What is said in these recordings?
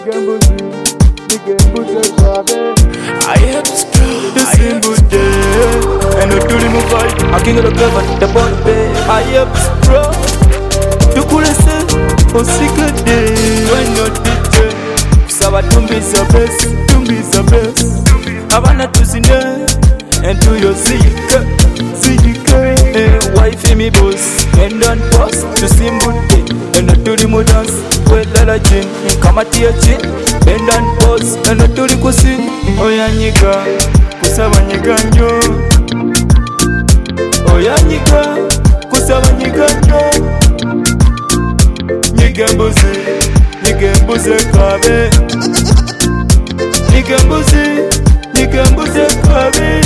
I am strong. The simple day, and not to remove fight. I king of the club at the bottom bay. I am strong. The coolest for secret day. Why not DJ? Saba tumbiza best, tumbiza best. Abana tuzine, and to your zika, zika. Wife me boss, and don't post to simple day, and not to remove dance. Well, la chin, come at your chin. Bend and pose, and not to the kusi. Oya nyika, kusaba nyika nyo. Oya nyika, kusaba nyika nyo. Nyike mbuze kabe. Nyike mbuze kabe.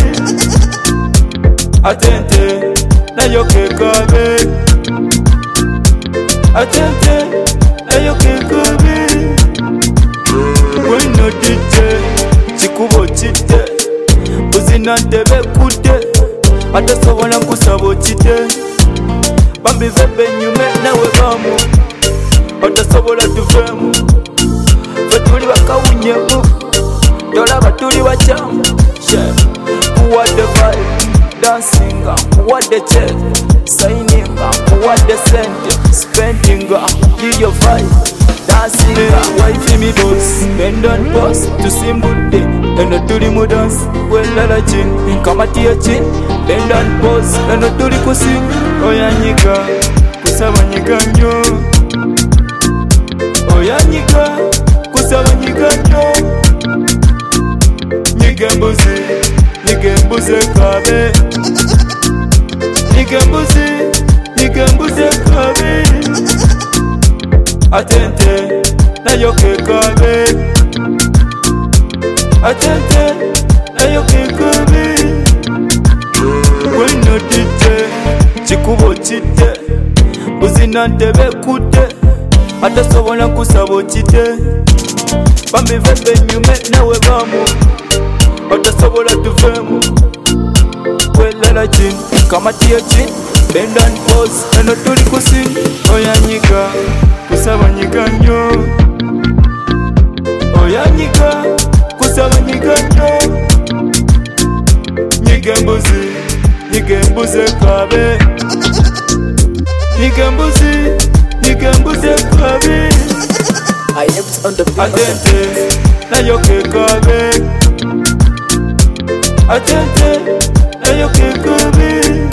Atente, na yoke kabe. Atente, na yoke kabe. Wino dite, chikubo chite. Buzina ndebe kute, ata sobola kusabo chite. Bambi vebe nyume nawe bamu, ata sobola tufemu. Fatuli bakawunyemu, dola batuli wachamu. Kuwa the vibe, dancing, kuwa the check. Signing, kuwa the cent. Spending, give your vibe. Dancing, wife me boss, bend and boss to simple day, and not to the dance. Well, la chin, come at your chin, bend and boss, and not to the kusi. Oya nyika, kusaba nyika nyo. Oya nyika, kusaba nyika nyo. Nyike mbuze kabe. Nyike mbuze kabe. Atente, na yoke kabe. Atente, na yoke kabe. Wino dite, chikubo chite. Buzina ndebe kute, ata sobola kusabo chite. Bambi vebe nyume nawe bamu, ata sobola tufemu. Wela la chin, kama tia chin. Bend and pose, and not to the kusi. Oya nyika, kusaba nyika nyo. Oya nyika, kusaba nyika nyo. Nyike mbuze kabe. Nyike mbuze kabe. I am on the beat. Atente, na yoke kabe. Atente, na yoke kabe.